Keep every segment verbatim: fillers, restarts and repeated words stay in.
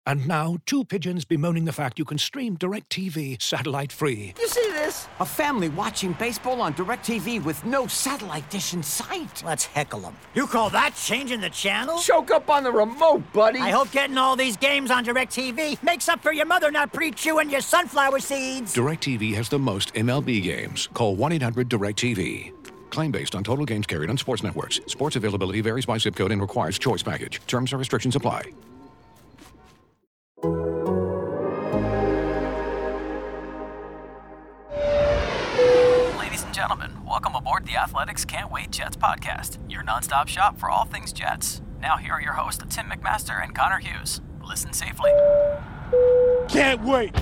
And now, two pigeons bemoaning the fact you can stream DirecTV satellite-free. You see this? A family watching baseball on DirecTV with no satellite dish in sight. Let's heckle them. You call that changing the channel? Choke up on the remote, buddy. I hope getting all these games on DirecTV makes up for your mother not pre-chewing your sunflower seeds. DirecTV has the most M L B games. Call one eight hundred direct T V. Claim based on total games carried on sports networks. Sports availability varies by zip code and requires choice package. Terms and restrictions apply. Ladies and gentlemen, welcome aboard the Athletics Can't Wait Jets podcast, your nonstop shop for all things Jets. Now here are your hosts, Tim McMaster and Connor Hughes. Listen safely. Can't wait.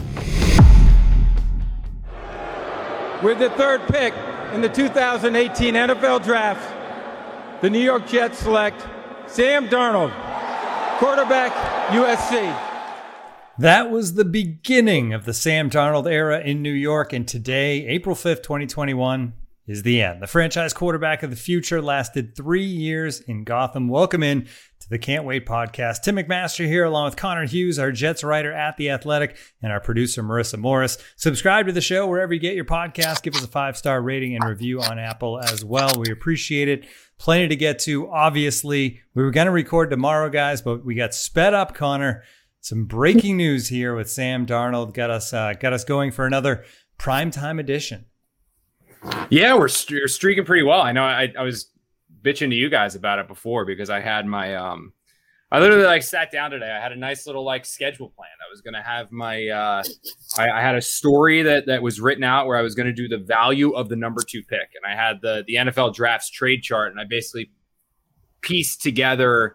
With the third pick in the two thousand eighteen N F L Draft, the New York Jets select Sam Darnold, quarterback, U S C. That was the beginning of the Sam Darnold era in New York, and today, April fifth, twenty twenty-one, is the end. The franchise quarterback of the future lasted three years in Gotham. Welcome in to the Can't Wait podcast. Tim McMaster here, along with Connor Hughes, our Jets writer at The Athletic, and our producer, Marissa Morris. Subscribe to the show wherever you get your podcast. Give us a five-star rating and review on Apple as well. We appreciate it. Plenty to get to. Obviously, we were going to record tomorrow, guys, but we got sped up, Connor. Some breaking news here with Sam Darnold. Got us uh, got us going for another primetime edition. Yeah, we're, we're streaking pretty well. I know I, I was bitching to you guys about it before because I had my um, I literally like sat down today. I had a nice little like schedule plan. I was gonna have my uh, I, I had a story that that was written out where I was gonna do the value of the number two pick, and I had the the N F L drafts trade chart, and I basically pieced together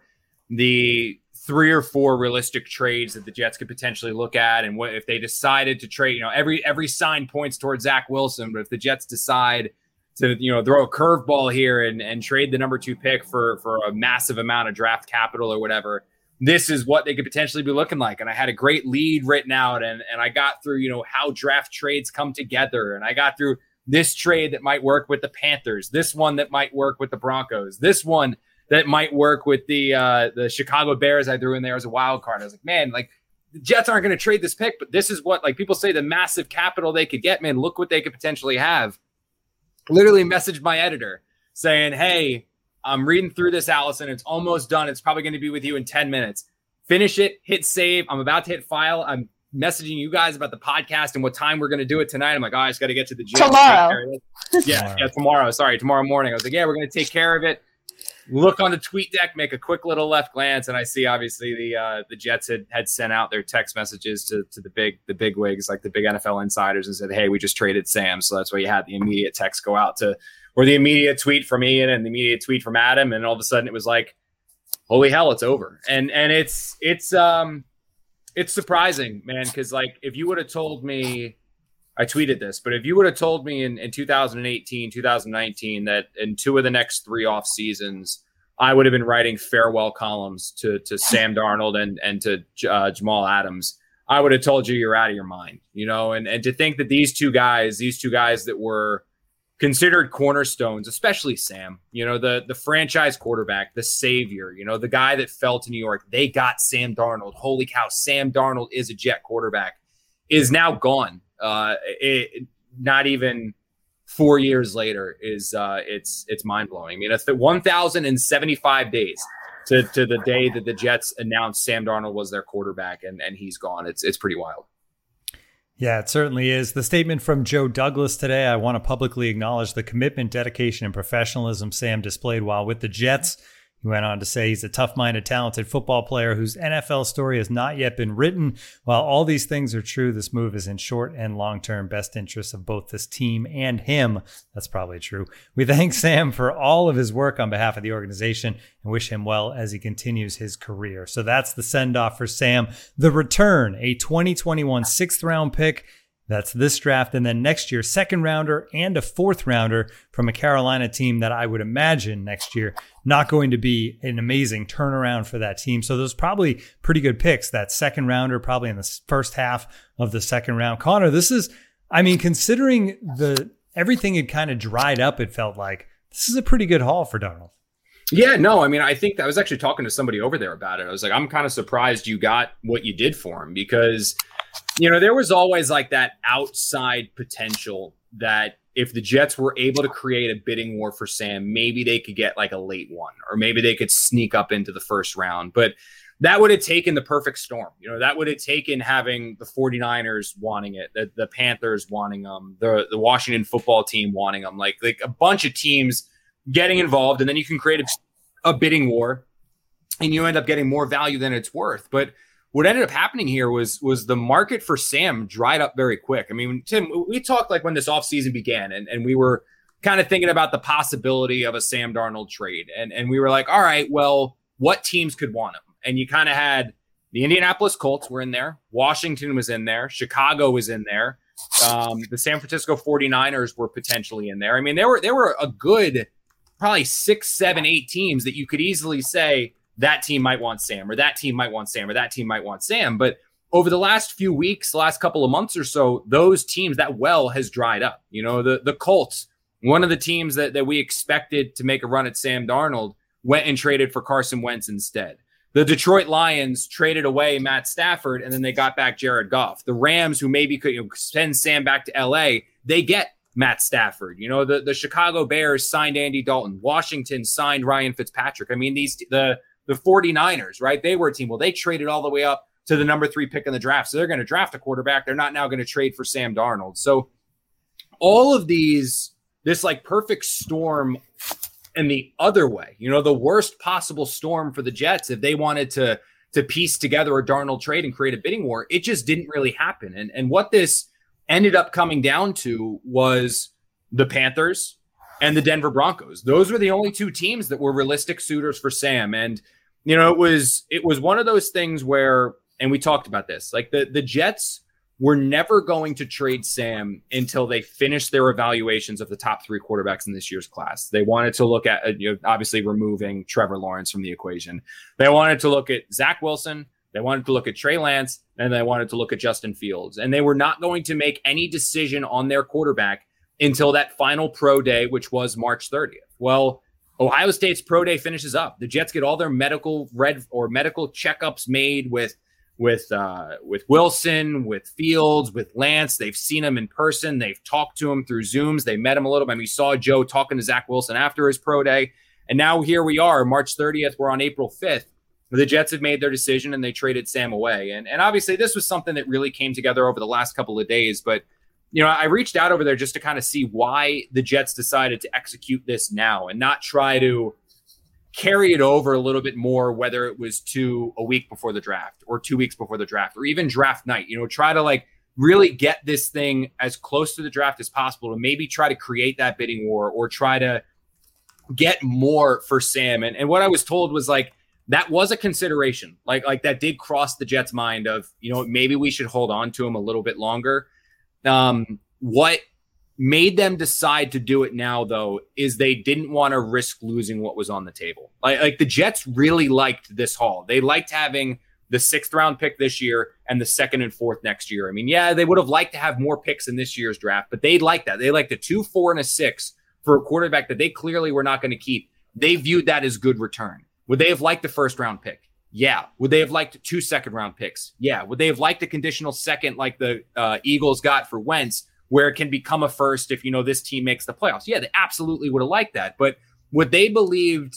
the three or four realistic trades that the Jets could potentially look at. And what if they decided to trade, you know, every, every sign points towards Zach Wilson, but if the Jets decide to, you know, throw a curveball here and, and trade the number two pick for, for a massive amount of draft capital or whatever, this is what they could potentially be looking like. And I had a great lead written out, and, and I got through, you know, how draft trades come together. And I got through this trade that might work with the Panthers, this one that might work with the Broncos, this one that might work with the uh, the Chicago Bears I threw in there as a wild card. I was like, man, like the Jets aren't going to trade this pick, but this is what, like, people say the massive capital they could get. Man, look what they could potentially have. Literally messaged my editor saying, hey, I'm reading through this, Allison. It's almost done. It's probably going to be with you in ten minutes. Finish it, hit save. I'm about to hit file. I'm messaging you guys about the podcast and what time we're going to do it tonight. I'm like, oh, I just got to get to the gym. Tomorrow. yeah, tomorrow. yeah, tomorrow. Sorry, tomorrow morning. I was like, yeah, we're going to take care of it. Look on the tweet deck, make a quick little left glance, and I see obviously the uh, the Jets had, had sent out their text messages to, to the big the big wigs, like the big N F L insiders, and said, hey, we just traded Sam. So that's why you had the immediate text go out to, or the immediate tweet from Ian and the immediate tweet from Adam, and all of a sudden it was like, holy hell, it's over. And and it's it's um it's surprising, man, because like if you would have told me, I tweeted this, but if you would have told me in, in two thousand eighteen, two thousand nineteen that in two of the next three off seasons, I would have been writing farewell columns to to Sam Darnold and and to uh, Jamal Adams, I would have told you you're out of your mind, you know. And and to think that these two guys, these two guys that were considered cornerstones, especially Sam, you know, the the franchise quarterback, the savior, you know, the guy that fell to New York, they got Sam Darnold. Holy cow, Sam Darnold is a Jet quarterback, is now gone. Uh, it, not even four years later is uh, it's it's mind blowing. I mean, it's the one thousand seventy-five days to, to the day that the Jets announced Sam Darnold was their quarterback, and, and he's gone. It's it's pretty wild. Yeah, it certainly is. The statement from Joe Douglas today: I want to publicly acknowledge the commitment, dedication, and professionalism Sam displayed while with the Jets. He went on to say he's a tough-minded, talented football player whose N F L story has not yet been written. While all these things are true, this move is in short and long-term best interests of both this team and him. That's probably true. We thank Sam for all of his work on behalf of the organization and wish him well as he continues his career. So that's the send-off for Sam. The return, a twenty twenty-one sixth-round pick. That's this draft. And then next year, second rounder and a fourth rounder from a Carolina team that I would imagine next year not going to be an amazing turnaround for that team. So those probably pretty good picks. That second rounder probably in the first half of the second round. Connor, this is, I mean, considering the everything had kind of dried up, it felt like this is a pretty good haul for Darnold. Yeah, no, I mean, I think I was actually talking to somebody over there about it. I was like, I'm kind of surprised you got what you did for him because, you know, there was always like that outside potential that if the Jets were able to create a bidding war for Sam, maybe they could get like a late one, or maybe they could sneak up into the first round. But that would have taken the perfect storm. You know, that would have taken having the 49ers wanting it, the, the Panthers wanting them, the, the Washington football team wanting them, like, like a bunch of teams getting involved, and then you can create a, a bidding war and you end up getting more value than it's worth. But what ended up happening here was was the market for Sam dried up very quick. I mean, Tim, we talked like when this offseason began and, and we were kind of thinking about the possibility of a Sam Darnold trade. And, and we were like, all right, well, what teams could want him? And you kind of had the Indianapolis Colts were in there. Washington was in there. Chicago was in there. Um, the San Francisco 49ers were potentially in there. I mean, there were there were a good probably six, seven, eight teams that you could easily say that team might want Sam, or that team might want Sam, or that team might want Sam. But over the last few weeks, last couple of months or so, those teams, that well has dried up. You know, the, the Colts, one of the teams that, that we expected to make a run at Sam Darnold, went and traded for Carson Wentz instead. The Detroit Lions traded away Matt Stafford, and then they got back Jared Goff. The Rams, who maybe could, you know, send Sam back to L A, they get Matt Stafford. You know, the, the Chicago Bears signed Andy Dalton. Washington signed Ryan Fitzpatrick. I mean, these the the 49ers, right? They were a team. Well, they traded all the way up to the number three pick in the draft. So they're going to draft a quarterback. They're not now going to trade for Sam Darnold. So all of these, this like perfect storm in the other way, you know, the worst possible storm for the Jets, if they wanted to, to piece together a Darnold trade and create a bidding war, it just didn't really happen. And, and what this ended up coming down to was the Panthers and the Denver Broncos. Those were the only two teams that were realistic suitors for Sam. And, you know, it was, it was one of those things where, and we talked about this, like the, the Jets were never going to trade Sam until they finished their evaluations of the top three quarterbacks in this year's class. They wanted to look at, you know, obviously removing Trevor Lawrence from the equation. They wanted to look at Zach Wilson. They wanted to look at Trey Lance, and they wanted to look at Justin Fields. And they were not going to make any decision on their quarterback until that final pro day, which was March thirtieth. Well, Ohio State's pro day finishes up. The Jets get all their medical red or medical checkups made with with uh, with Wilson, with Fields, with Lance. They've seen him in person. They've talked to him through Zooms. They met him a little bit. I mean, we saw Joe talking to Zach Wilson after his pro day. And now here we are, March thirtieth. We're on April fifth. The Jets have made their decision and they traded Sam away. And, and obviously this was something that really came together over the last couple of days. But, you know, I reached out over there just to kind of see why the Jets decided to execute this now and not try to carry it over a little bit more, whether it was to a week before the draft or two weeks before the draft or even draft night. You know, try to like really get this thing as close to the draft as possible to maybe try to create that bidding war or try to get more for Sam. And, and what I was told was like, that was a consideration. Like, like that did cross the Jets' mind of, you know, maybe we should hold on to him a little bit longer. Um, what made them decide to do it now, though, is they didn't want to risk losing what was on the table. Like, like the Jets really liked this haul. They liked having the sixth round pick this year and the second and fourth next year. I mean, yeah, they would have liked to have more picks in this year's draft, but they liked that. They liked a two, four, and a six for a quarterback that they clearly were not going to keep. They viewed that as good return. Would they have liked the first round pick? Yeah. Would they have liked two second round picks? Yeah. Would they have liked a conditional second like the uh, Eagles got for Wentz, where it can become a first if, you know, this team makes the playoffs? Yeah, they absolutely would have liked that. But what they believed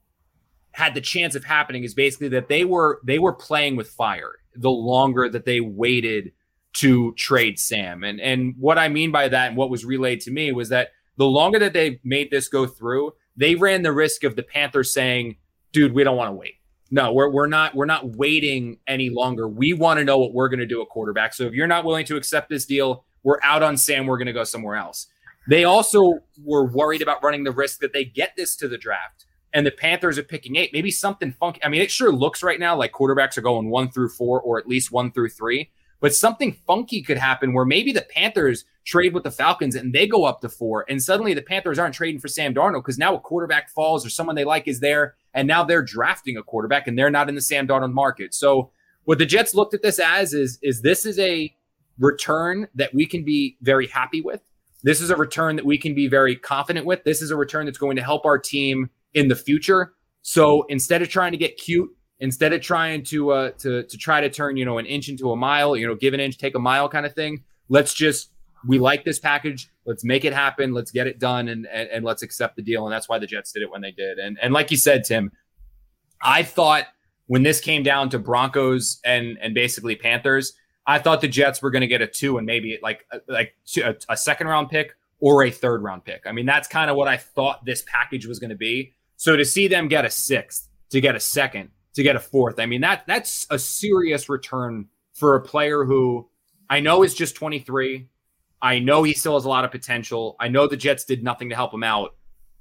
had the chance of happening is basically that they were they were playing with fire the longer that they waited to trade Sam. And and what I mean by that and what was relayed to me was that the longer that they made this go through, they ran the risk of the Panthers saying, dude, we don't want to wait. No, we're we're not we're not waiting any longer. We want to know what we're going to do at quarterback. So if you're not willing to accept this deal, we're out on Sam. We're going to go somewhere else. They also were worried about running the risk that they get this to the draft and the Panthers are picking eight. Maybe something funky. I mean, it sure looks right now like quarterbacks are going one through four or at least one through three. But something funky could happen where maybe the Panthers trade with the Falcons and they go up to four. And suddenly the Panthers aren't trading for Sam Darnold because now a quarterback falls or someone they like is there. And now they're drafting a quarterback and they're not in the Sam Darnold market. So what the Jets looked at this as is, is this is a return that we can be very happy with. This is a return that we can be very confident with. This is a return that's going to help our team in the future. So instead of trying to get cute, instead of trying to uh, to to try to turn, you know, an inch into a mile, you know, give an inch, take a mile kind of thing, let's just, we like this package. Let's make it happen. Let's get it done, and, and and let's accept the deal. And that's why the Jets did it when they did. And and like you said, Tim, I thought when this came down to Broncos and and basically Panthers, I thought the Jets were going to get a two and maybe like like a, a second round pick or a third round pick. I mean, that's kind of what I thought this package was going to be. So to see them get a sixth, to get a second, to get a fourth, I mean, that that's a serious return for a player who I know is just twenty-three. I know he still has a lot of potential. I know the Jets did nothing to help him out,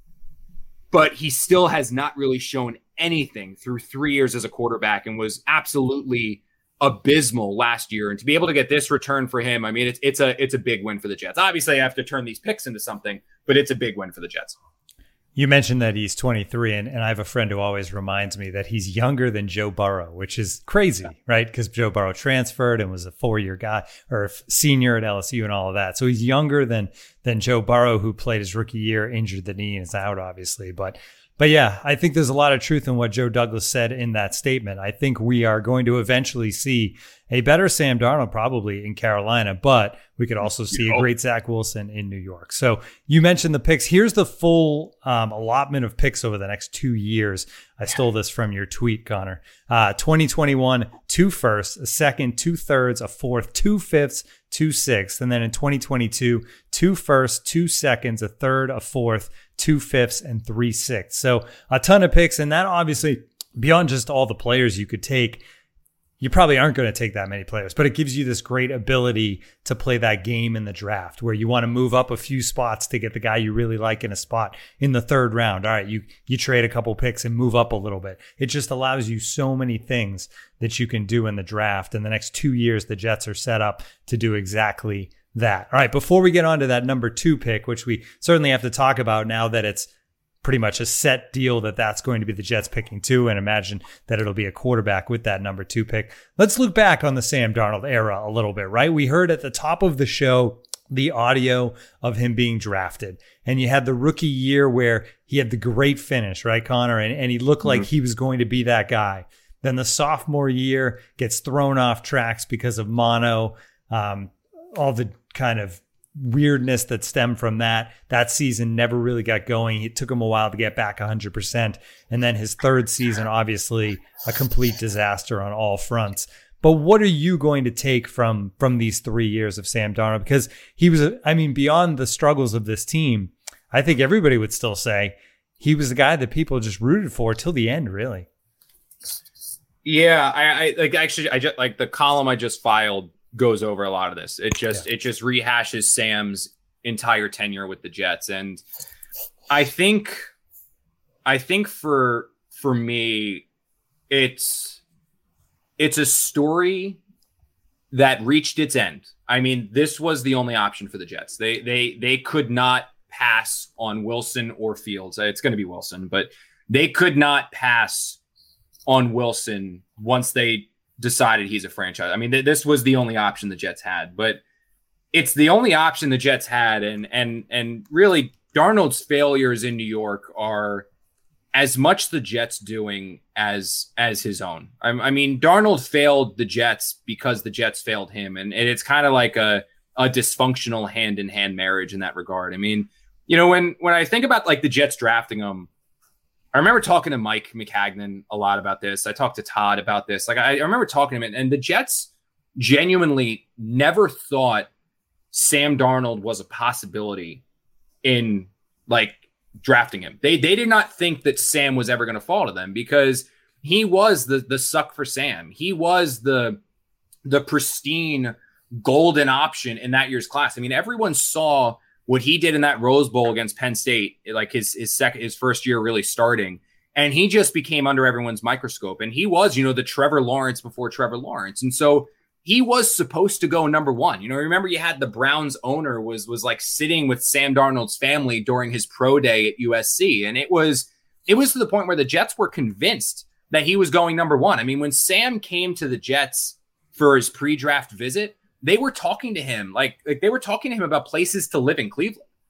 but he still has not really shown anything through three years as a quarterback and was absolutely abysmal last year. And to be able to get this return for him, I mean, it's it's a it's a big win for the Jets. Obviously, I have to turn these picks into something, but it's a big win for the Jets. You mentioned that he's twenty-three, and, and I have a friend who always reminds me that he's younger than Joe Burrow, which is crazy, yeah. right? Because Joe Burrow transferred and was a four-year guy or a senior at L S U and all of that. So he's younger than than Joe Burrow, who played his rookie year, injured the knee, and is out, obviously. But But yeah, I think there's a lot of truth in what Joe Douglas said in that statement. I think we are going to eventually see a better Sam Darnold probably in Carolina, but we could also see a great Zach Wilson in New York. So you mentioned the picks. Here's the full um, allotment of picks over the next two years. I stole this from your tweet, Connor. Uh, twenty twenty-one, two firsts, a second, two thirds, a fourth, two fifths, two sixths. And then in twenty twenty-two, two firsts, two seconds, a third, a fourth, two fifths, and three sixths. So a ton of picks. And that obviously, beyond just all the players you could take, you probably aren't going to take that many players, but it gives you this great ability to play that game in the draft where you want to move up a few spots to get the guy you really like in a spot in the third round. All right, you you trade a couple picks and move up a little bit. It just allows you so many things that you can do in the draft. In the next two years, the Jets are set up to do exactly that. All right, before we get on to that number two pick, which we certainly have to talk about now that it's pretty much a set deal that that's going to be the Jets picking two, and imagine that it'll be a quarterback with that number two pick. Let's look back on the Sam Darnold era a little bit, right? We heard at the top of the show the audio of him being drafted, and you had the rookie year where he had the great finish, right, Connor? And, and he looked like mm-hmm. he was going to be that guy. Then the sophomore year gets thrown off tracks because of mono, um, all the kind of weirdness that stemmed from that. That season never really got going. It took him a while to get back one hundred percent. And then his third season, obviously a complete disaster on all fronts. But what are you going to take from from these three years of Sam Darnold? Because he was, I mean, beyond the struggles of this team, I think everybody would still say he was the guy that people just rooted for till the end, really. Yeah, I, I like actually, I just like the column I just filed goes over a lot of this. It just yeah. it just rehashes Sam's entire tenure with the Jets. And I think I think for for me, it's it's a story that reached its end. I mean, this was the only option for the Jets. They they they could not pass on Wilson or Fields. It's going to be Wilson, but they could not pass on Wilson once they decided he's a franchise. I mean, th- this was the only option the Jets had, but it's the only option the Jets had. And, and, and really Darnold's failures in New York are as much the Jets doing as, as his own. I, I mean, Darnold failed the Jets because the Jets failed him. And, and it's kind of like a, a dysfunctional hand in hand marriage in that regard. I mean, you know, when, when I think about like the Jets drafting him, I remember talking to Mike McCagnon a lot about this. I talked to Todd about this. Like I, I remember talking to him, and, and the Jets genuinely never thought Sam Darnold was a possibility in like drafting him. They they did not think that Sam was ever going to fall to them because he was the the suck for Sam. He was the the pristine golden option in that year's class. I mean, everyone saw what he did in that Rose Bowl against Penn State, like his his second, his first year really starting, and he just became under everyone's microscope. And he was, you know, the Trevor Lawrence before Trevor Lawrence, and so he was supposed to go number one. You know, remember you had the Browns owner was was like sitting with Sam Darnold's family during his pro day at U S C, and it was it was to the point where the Jets were convinced that he was going number one. I mean, when Sam came to the Jets for his pre-draft visit, they were talking to him like, like they were talking to him about places to live in Cleveland.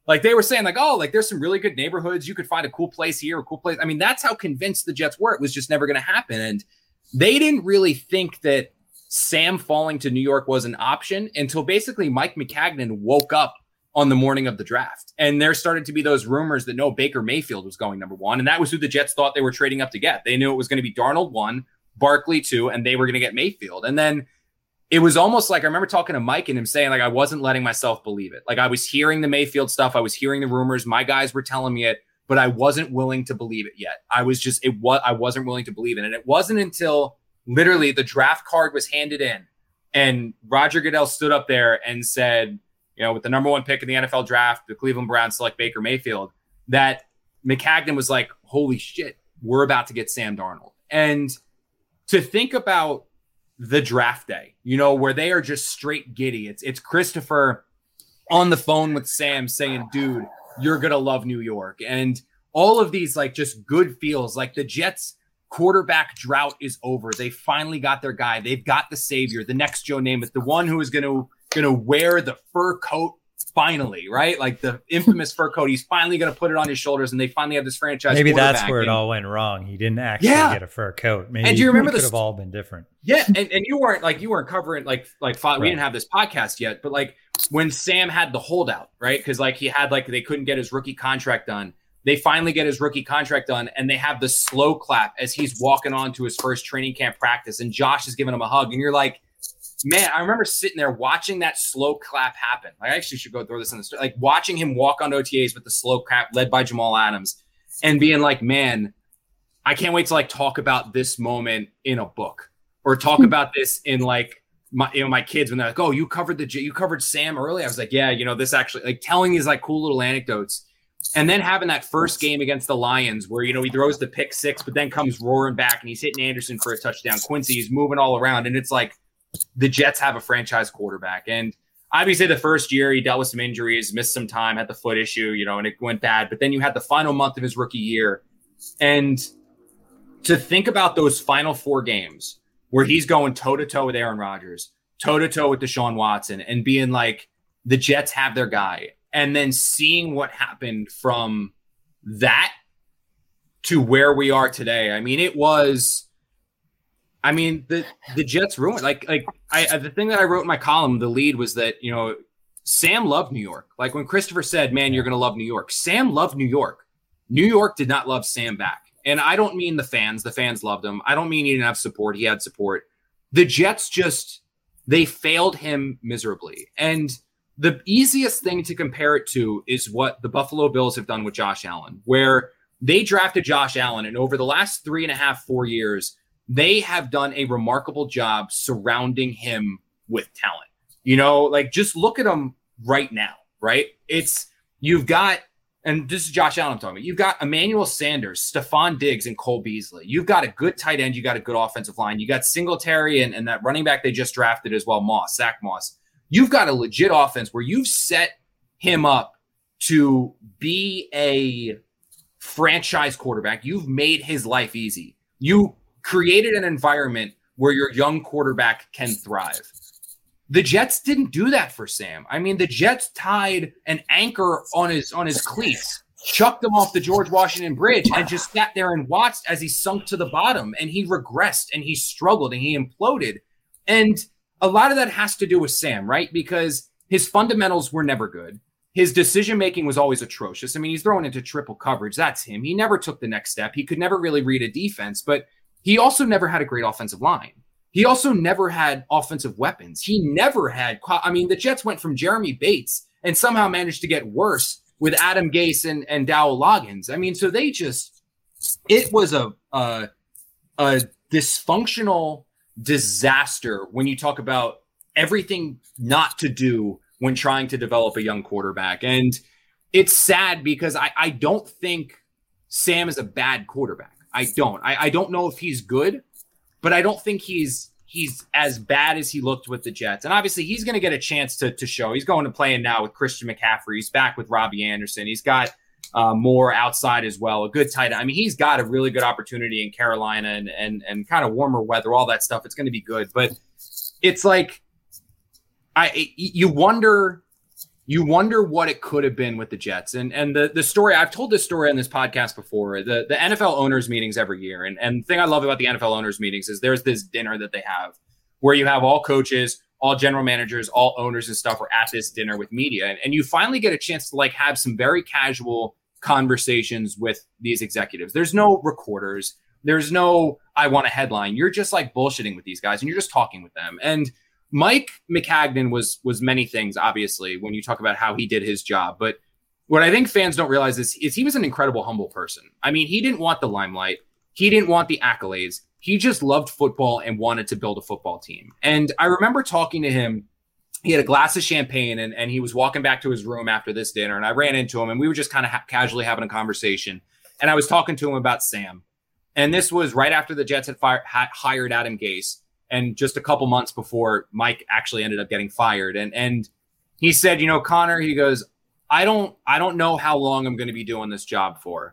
Like they were saying like, oh, like there's some really good neighborhoods. You could find a cool place here, a cool place. I mean, that's how convinced the Jets were. It was just never going to happen. And they didn't really think that Sam falling to New York was an option until basically Mike Maccagnan woke up on the morning of the draft. And there started to be those rumors that no, Baker Mayfield was going number one. And that was who the Jets thought they were trading up to get. They knew it was going to be Darnold one, Barkley two, and they were going to get Mayfield. And then it was almost like, I remember talking to Mike and him saying like, I wasn't letting myself believe it. Like I was hearing the Mayfield stuff. I was hearing the rumors. My guys were telling me it, but I wasn't willing to believe it yet. I was just, it was, I wasn't willing to believe it. And it wasn't until literally the draft card was handed in and Roger Goodell stood up there and said, you know, with the number one pick in the N F L draft, the Cleveland Browns select Baker Mayfield, that Maccagnan was like, holy shit, we're about to get Sam Darnold. And to think about the draft day, you know, where they are just straight giddy. It's, it's Christopher on the phone with Sam saying, dude, you're going to love New York. And all of these like just good feels like the Jets quarterback drought is over. They finally got their guy. They've got the savior, the next Joe Namath, the one who is going to, going to wear the fur coat finally, right? Like the infamous fur coat. He's finally going to put it on his shoulders and they finally have this franchise. Maybe that's where it and, all went wrong. He didn't actually yeah. get a fur coat. Maybe and do you remember it could this? have all been different. Yeah. And, and you weren't like, you weren't covering like, like five, right. we didn't have this podcast yet, but like when Sam had the holdout, right? Cause like he had like, they couldn't get his rookie contract done. They finally get his rookie contract done and they have the slow clap as he's walking on to his first training camp practice and Josh is giving him a hug. And you're like, man, I remember sitting there watching that slow clap happen. I actually should go throw this in the story. Like watching him walk on O T As with the slow clap led by Jamal Adams and being like, man, I can't wait to like talk about this moment in a book or talk about this in like my, you know, my kids when they're like, oh, you covered the, you covered Sam early. I was like, yeah, you know, this actually like telling these like cool little anecdotes. And then having that first game against the Lions where, you know, he throws the pick six, but then comes roaring back and he's hitting Anderson for a touchdown. Quincy, he's moving all around. And it's like the Jets have a franchise quarterback. And obviously the first year he dealt with some injuries, missed some time, had the foot issue, you know, and it went bad. But then you had the final month of his rookie year. And to think about those final four games where he's going toe-to-toe with Aaron Rodgers, toe-to-toe with Deshaun Watson, and being like, the Jets have their guy. And then seeing what happened from that to where we are today. I mean, it was, I mean, the, the Jets ruined, like, like I, the thing that I wrote in my column, the lead was that, you know, Sam loved New York. Like when Christopher said, man, you're going to love New York. Sam loved New York. New York did not love Sam back. And I don't mean the fans. The fans loved him. I don't mean he didn't have support. He had support. The Jets just, they failed him miserably. And the easiest thing to compare it to is what the Buffalo Bills have done with Josh Allen, where they drafted Josh Allen. And over the last three and a half, four years, they have done a remarkable job surrounding him with talent. You know, like just look at him right now, right? It's, you've got, and this is Josh Allen I'm talking about. You've got Emmanuel Sanders, Stephon Diggs, and Cole Beasley. You've got a good tight end. You got a good offensive line. You got Singletary and, and that running back they just drafted as well, Moss, Zach Moss. You've got a legit offense where you've set him up to be a franchise quarterback. You've made his life easy. You created an environment where your young quarterback can thrive. The Jets didn't do that for Sam. I mean, the Jets tied an anchor on his on his cleats, chucked him off the George Washington Bridge, and just sat there and watched as he sunk to the bottom. And he regressed and he struggled and he imploded. And a lot of that has to do with Sam, right? Because his fundamentals were never good. His decision-making was always atrocious. I mean, he's thrown into triple coverage. That's him. He never took the next step. He could never really read a defense, but he also never had a great offensive line. He also never had offensive weapons. He never had, I mean, the Jets went from Jeremy Bates and somehow managed to get worse with Adam Gase and, and Dowell Loggins. I mean, so they just, it was a, a, a dysfunctional disaster when you talk about everything not to do when trying to develop a young quarterback. And it's sad because I, I don't think Sam is a bad quarterback. I don't. I, I don't know if he's good, but I don't think he's he's as bad as he looked with the Jets. And obviously he's going to get a chance to, to show. He's going to play in now with Christian McCaffrey. He's back with Robbie Anderson. He's got Uh, more outside as well, a good tight end. I mean, he's got a really good opportunity in Carolina and and and kind of warmer weather, all that stuff. It's going to be good, but it's like I you wonder you wonder what it could have been with the Jets. And and the the story, I've told this story on this podcast before, the, the N F L owners meetings every year. And, and the thing I love about the N F L owners meetings is there's this dinner that they have where you have all coaches, all general managers, all owners and stuff are at this dinner with media. And, and you finally get a chance to like have some very casual conversations with these executives. There's no recorders. There's no, I want a headline. You're just like bullshitting with these guys and you're just talking with them. And Mike Maccagnan was was many things, obviously, when you talk about how he did his job. But what I think fans don't realize is, is he was an incredible, humble person. I mean, he didn't want the limelight. He didn't want the accolades. He just loved football and wanted to build a football team. And I remember talking to him. He had a glass of champagne and, and he was walking back to his room after this dinner. And I ran into him and we were just kind of ha- casually having a conversation. And I was talking to him about Sam. And this was right after the Jets had, fire, had hired Adam Gase. And just a couple months before Mike actually ended up getting fired. And and he said, you know, Connor, he goes, I don't I don't know how long I'm going to be doing this job for.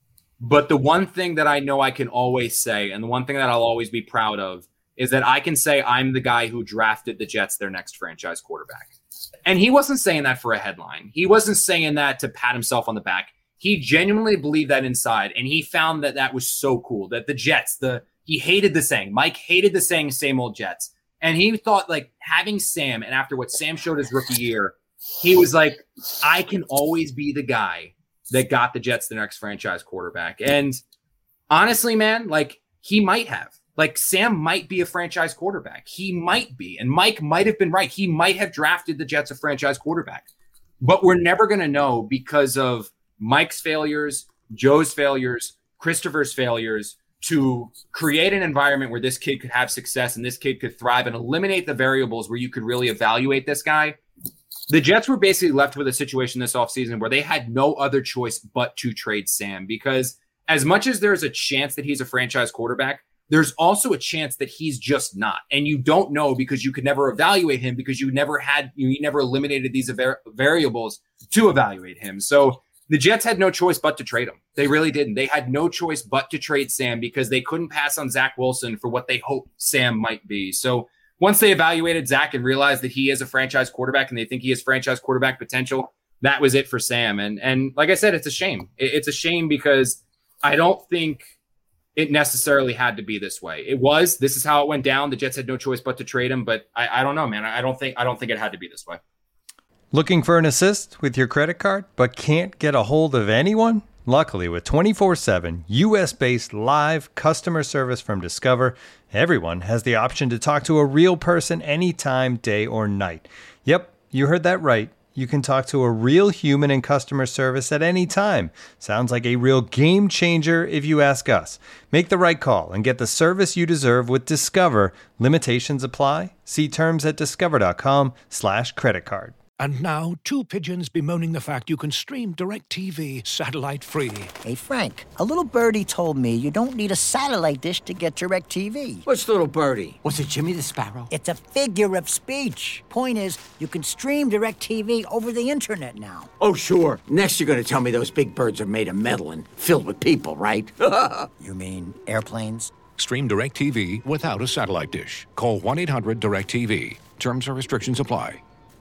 But the one thing that I know I can always say, and the one thing that I'll always be proud of, is that I can say I'm the guy who drafted the Jets their next franchise quarterback. And he wasn't saying that for a headline. He wasn't saying that to pat himself on the back. He genuinely believed that inside. And he found that that was so cool, that the Jets, the He hated the saying. Mike hated the saying, same old Jets. And he thought like having Sam, and after what Sam showed his rookie year, he was like, I can always be the guy that got the Jets the next franchise quarterback. And honestly, man, like he might have. Like Sam might be a franchise quarterback. He might be. And Mike might have been right. He might have drafted the Jets a franchise quarterback. But we're never going to know because of Mike's failures, Joe's failures, Christopher's failures, to create an environment where this kid could have success and this kid could thrive and eliminate the variables where you could really evaluate this guy. The Jets were basically left with a situation this offseason where they had no other choice but to trade Sam, because as much as there's a chance that he's a franchise quarterback, there's also a chance that he's just not. And you don't know because you could never evaluate him because you never had, you, you never eliminated these var- variables to evaluate him. So the Jets had no choice but to trade him. They really didn't. They had no choice but to trade Sam because they couldn't pass on Zach Wilson for what they hoped Sam might be. So once they evaluated Zach and realized that he is a franchise quarterback and they think he has franchise quarterback potential, that was it for Sam. And and like I said, it's a shame. It's a shame because I don't think it necessarily had to be this way. It was. This is how it went down. The Jets had no choice but to trade him. But I, I don't know, man. I don't think I don't think it had to be this way. Looking for an assist with your credit card, but can't get a hold of anyone? Luckily, with twenty-four seven U S-based live customer service from Discover, everyone has the option to talk to a real person anytime, day or night. Yep, you heard that right. You can talk to a real human in customer service at any time. Sounds like a real game changer if you ask us. Make the right call and get the service you deserve with Discover. Limitations apply. See terms at discover.com slash credit card. And now, two pigeons bemoaning the fact you can stream DirecTV satellite-free. Hey, Frank, a little birdie told me you don't need a satellite dish to get DirecTV. What's little birdie? Was it Jimmy the Sparrow? It's a figure of speech. Point is, you can stream DirecTV over the internet now. Oh, sure. Next you're going to tell me those big birds are made of metal and filled with people, right? You mean airplanes? Stream DirecTV without a satellite dish. Call one eight hundred direct T V. Terms and restrictions apply.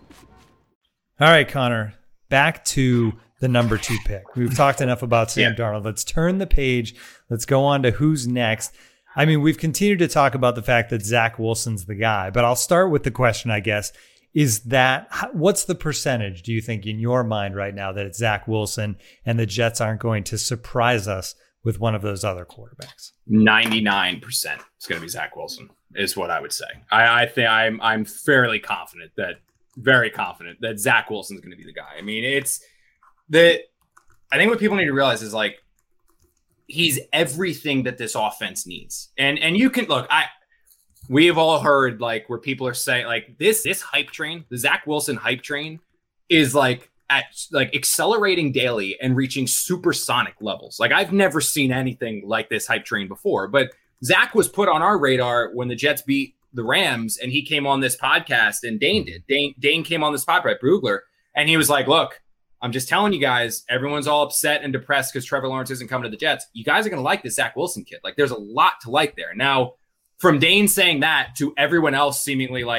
All right, Connor, back to the number two pick. We've talked enough about Sam yeah. Darnold. Let's turn the page. Let's go on to who's next. I mean, we've continued to talk about the fact that Zach Wilson's the guy, but I'll start with the question, I guess, is that what's the percentage, do you think, in your mind right now that it's Zach Wilson and the Jets aren't going to surprise us with one of those other quarterbacks? ninety-nine percent is going to be Zach Wilson, is what I would say. I, I think I'm I'm fairly confident that very confident that Zach Wilson's going to be the guy. I mean, it's the, I think what people need to realize is like, he's everything that this offense needs. And, and you can look, I, we have all heard like where people are saying like this, this hype train, the Zach Wilson hype train is like at like accelerating daily and reaching supersonic levels. Like I've never seen anything like this hype train before, but Zach was put on our radar when the Jets beat the Rams, and he came on this podcast, and Dane did. Dane, Dane came on this podcast, Brett Brugler, and he was like, look, I'm just telling you guys, everyone's all upset and depressed because Trevor Lawrence isn't coming to the Jets. You guys are going to like this Zach Wilson kid. Like, there's a lot to like there. Now, from Dane saying that to everyone else seemingly like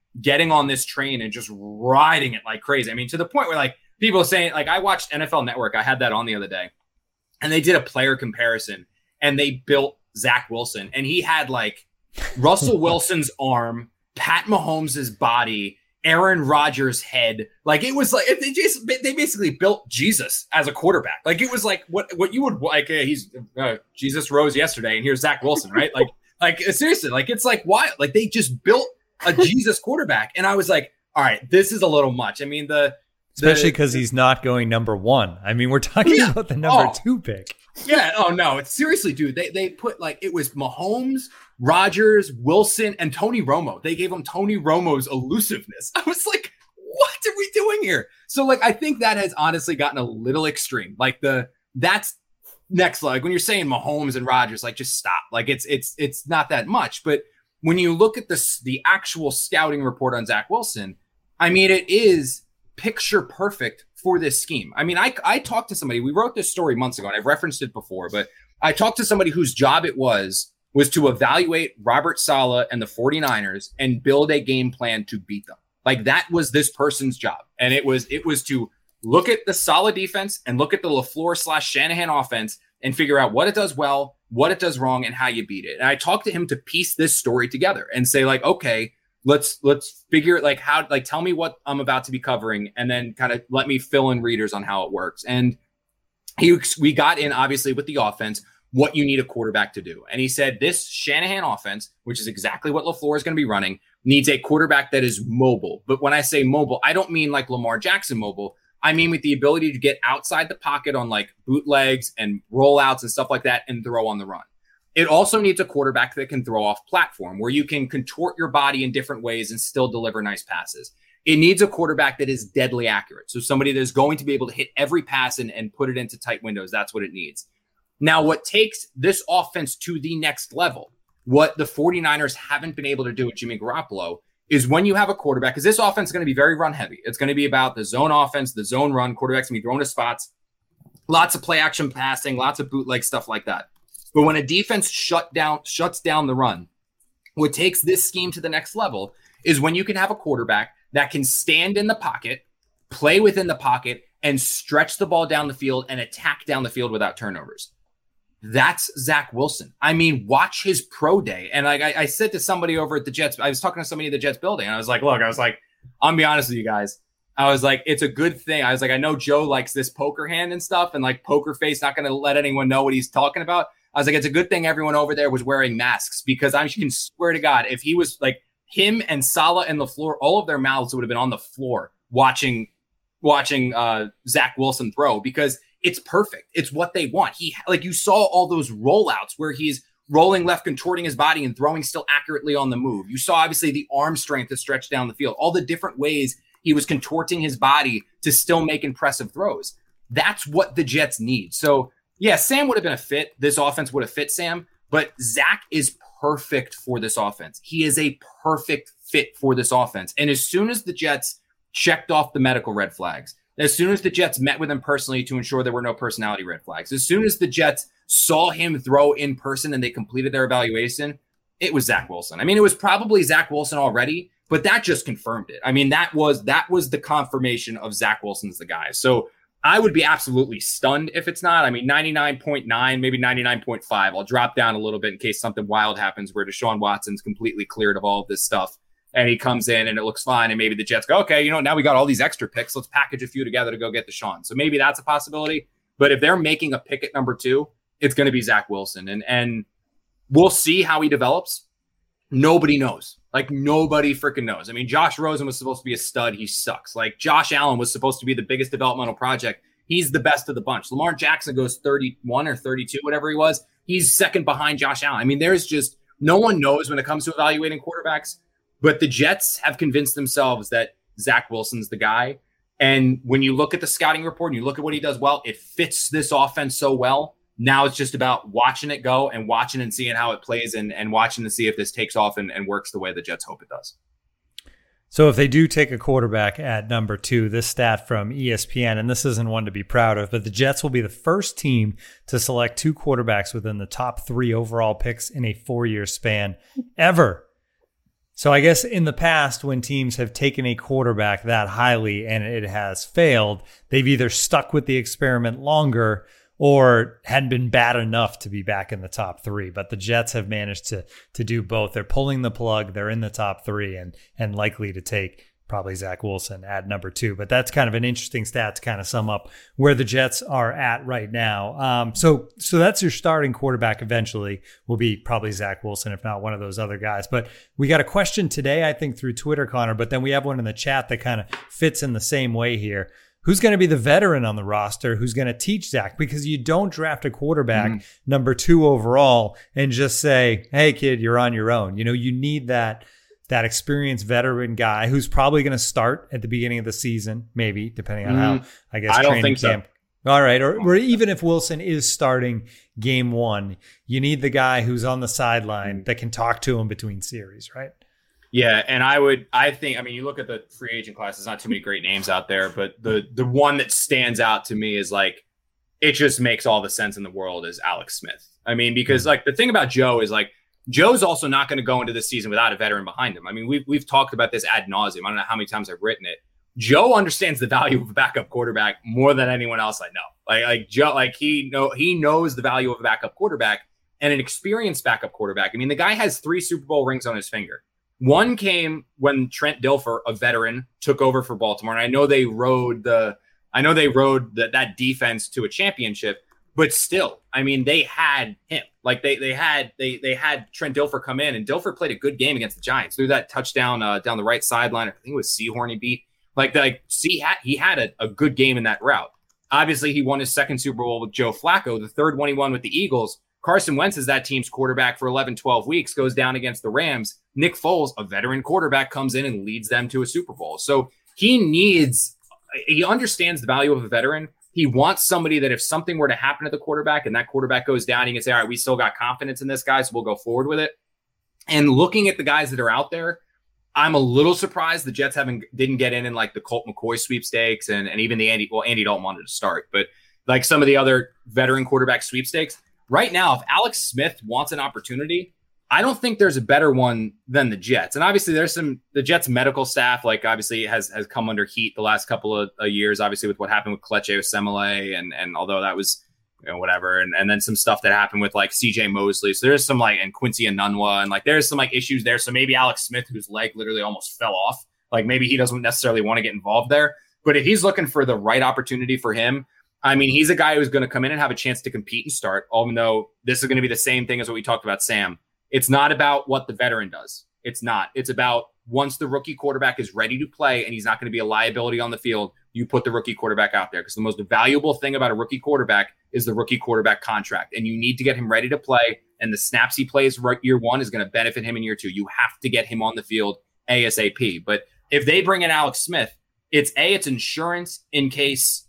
getting on this train and just riding it like crazy. I mean, to the point where like people are saying, like, I watched N F L Network. I had that on the other day, and they did a player comparison, and they built Zach Wilson, and he had like Russell Wilson's arm, Pat Mahomes' body, Aaron Rodgers' head. Like, it was like they just they basically built Jesus as a quarterback. Like, it was like what what you would like. Uh, he's uh, Jesus rose yesterday, and here's Zach Wilson, right? Like, like seriously, like it's like wild. Like they just built a Jesus quarterback, and I was like, all right, this is a little much. I mean, the especially because he's not going number one. I mean, we're talking yeah. about the number oh. two pick. Yeah. Oh no. It's seriously, dude. They they put like it was Mahomes, Rodgers, Wilson, and Tony Romo. They gave him Tony Romo's elusiveness. I was like, what are we doing here? So like, I think that has honestly gotten a little extreme. Like the that's next level. Like when you're saying Mahomes and Rodgers, like just stop. Like it's it's it's not that much. But when you look at this, the actual scouting report on Zach Wilson, I mean, it is picture perfect for this scheme. I mean, I I talked to somebody, we wrote this story months ago, and I've referenced it before, but I talked to somebody whose job it was, was to evaluate Robert Saleh and the 49ers and build a game plan to beat them. Like that was this person's job. And it was, it was to look at the solid defense and look at the LaFleur slash Shanahan offense and figure out what it does well, what it does wrong, and how you beat it. And I talked to him to piece this story together and say like, okay, let's let's figure like how like tell me what I'm about to be covering, and then kind of let me fill in readers on how it works. And he we got in obviously with the offense, what you need a quarterback to do. And he said this Shanahan offense, which is exactly what LaFleur is going to be running, needs a quarterback that is mobile. But when I say mobile, I don't mean like Lamar Jackson mobile. I mean with the ability to get outside the pocket on like bootlegs and rollouts and stuff like that and throw on the run. It also needs a quarterback that can throw off platform, where you can contort your body in different ways and still deliver nice passes. It needs a quarterback that is deadly accurate. So somebody that is going to be able to hit every pass and, and put it into tight windows. That's what it needs. Now, what takes this offense to the next level, what the 49ers haven't been able to do with Jimmy Garoppolo, is when you have a quarterback, because this offense is going to be very run heavy. It's going to be about the zone offense, the zone run. Quarterback's going to be thrown to spots, lots of play action passing, lots of bootleg stuff like that. But when a defense shut down, shuts down the run, what takes this scheme to the next level is when you can have a quarterback that can stand in the pocket, play within the pocket, and stretch the ball down the field and attack down the field without turnovers. That's Zach Wilson. I mean, watch his pro day. And like I, I said to somebody over at the Jets, I was talking to somebody at the Jets building, and I was like, look, I was like, I'm gonna be honest with you guys. I was like, it's a good thing. I was like, I know Joe likes this poker hand and stuff, and like poker face, not going to let anyone know what he's talking about. I was like, it's a good thing everyone over there was wearing masks, because I can swear to God, if he was like him and Saleh and LaFleur, all of their mouths would have been on the floor watching, watching uh, Zach Wilson throw, because it's perfect. It's what they want. He, like you saw all those rollouts where he's rolling left, contorting his body and throwing still accurately on the move. You saw obviously the arm strength to stretch down the field, all the different ways he was contorting his body to still make impressive throws. That's what the Jets need. So yeah, Sam would have been a fit. This offense would have fit Sam, but Zach is perfect for this offense. He is a perfect fit for this offense. And as soon as the Jets checked off the medical red flags, as soon as the Jets met with him personally to ensure there were no personality red flags, as soon as the Jets saw him throw in person and they completed their evaluation, it was Zach Wilson. I mean, it was probably Zach Wilson already, but that just confirmed it. I mean, that was that was the confirmation of Zach Wilson's the guy. So I would be absolutely stunned if it's not. I mean, ninety-nine point nine, maybe ninety-nine point five. I'll drop down a little bit in case something wild happens where Deshaun Watson's completely cleared of all of this stuff and he comes in and it looks fine. And maybe the Jets go, okay, you know, now we got all these extra picks. Let's package a few together to go get Deshaun. So maybe that's a possibility. But if they're making a pick at number two, it's going to be Zach Wilson. And, and we'll see how he develops. Nobody knows. Like, nobody freaking knows. I mean, Josh Rosen was supposed to be a stud. He sucks. Like, Josh Allen was supposed to be the biggest developmental project. He's the best of the bunch. Lamar Jackson goes thirty-one or thirty-two, whatever he was. He's second behind Josh Allen. I mean, there's just no one knows when it comes to evaluating quarterbacks. But the Jets have convinced themselves that Zach Wilson's the guy. And when you look at the scouting report and you look at what he does well, it fits this offense so well. Now it's just about watching it go and watching and seeing how it plays and, and watching to see if this takes off and, and works the way the Jets hope it does. So if they do take a quarterback at number two, this stat from E S P N, and this isn't one to be proud of, but the Jets will be the first team to select two quarterbacks within the top three overall picks in a four-year span ever. So I guess in the past, when teams have taken a quarterback that highly and it has failed, they've either stuck with the experiment longer or hadn't been bad enough to be back in the top three. But the Jets have managed to to do both. They're pulling the plug. They're in the top three and and likely to take probably Zach Wilson at number two. But that's kind of an interesting stat to kind of sum up where the Jets are at right now. Um, so so that's your starting quarterback eventually will be probably Zach Wilson, if not one of those other guys. But we got a question today, I think, through Twitter, Connor, but then we have one in the chat that kind of fits in the same way here. Who's going to be the veteran on the roster who's going to teach Zach? Because you don't draft a quarterback mm-hmm. number two overall and just say, hey, kid, you're on your own. You know, you need that that experienced veteran guy who's probably going to start at the beginning of the season, maybe, depending on mm, how, I guess, I don't training think camp. So. All right. Or, or even if Wilson is starting game one, you need the guy who's on the sideline that can talk to him between series, right? Yeah, and I would, I think, I mean, you look at the free agent class, there's not too many great names out there, but the the one that stands out to me is like, it just makes all the sense in the world is Alex Smith. I mean, because like the thing about Joe is like, Joe's also not going to go into this season without a veteran behind him. I mean, we've, we've talked about this ad nauseum. I don't know how many times I've written it. Joe understands the value of a backup quarterback more than anyone else I know. Like, like Joe, like he know he knows the value of a backup quarterback and an experienced backup quarterback. I mean, the guy has three Super Bowl rings on his finger. One came when Trent Dilfer, a veteran, took over for Baltimore. And I know they rode the, I know they rode the, that defense to a championship. But still, I mean, they had him. Like they they had they they had Trent Dilfer come in, and Dilfer played a good game against the Giants. Threw that touchdown uh, down the right sideline. I think it was Seahorn he beat. Like like see he had a, a good game in that route. Obviously, he won his second Super Bowl with Joe Flacco. The third one he won with the Eagles. Carson Wentz is that team's quarterback for eleven, twelve weeks. Goes down against the Rams. Nick Foles, a veteran quarterback, comes in and leads them to a Super Bowl. So he needs. He understands the value of a veteran. He wants somebody that if something were to happen to the quarterback and that quarterback goes down, he can say, all right, we still got confidence in this guy, so we'll go forward with it. And looking at the guys that are out there, I'm a little surprised the Jets haven't didn't get in in like the Colt McCoy sweepstakes and, and even the Andy, well, Andy Dalton wanted to start, but like some of the other veteran quarterback sweepstakes. Right now, if Alex Smith wants an opportunity, I don't think there's a better one than the Jets. And obviously there's some, the Jets medical staff, like obviously has, has come under heat the last couple of uh, years, obviously with what happened with Kelechi Osemele and, and although that was, you know, whatever. And, and then some stuff that happened with like C J Mosley. So there's some like, and Quincy Enunwa and like, there's some like issues there. So maybe Alex Smith, whose leg literally almost fell off, like maybe he doesn't necessarily want to get involved there, but if he's looking for the right opportunity for him, I mean, he's a guy who's going to come in and have a chance to compete and start, even though this is going to be the same thing as what we talked about, Sam. It's not about what the veteran does. It's not. It's about once the rookie quarterback is ready to play and he's not going to be a liability on the field, you put the rookie quarterback out there because the most valuable thing about a rookie quarterback is the rookie quarterback contract. And you need to get him ready to play. And the snaps he plays year one is going to benefit him in year two. You have to get him on the field ASAP. But if they bring in Alex Smith, it's A, it's insurance in case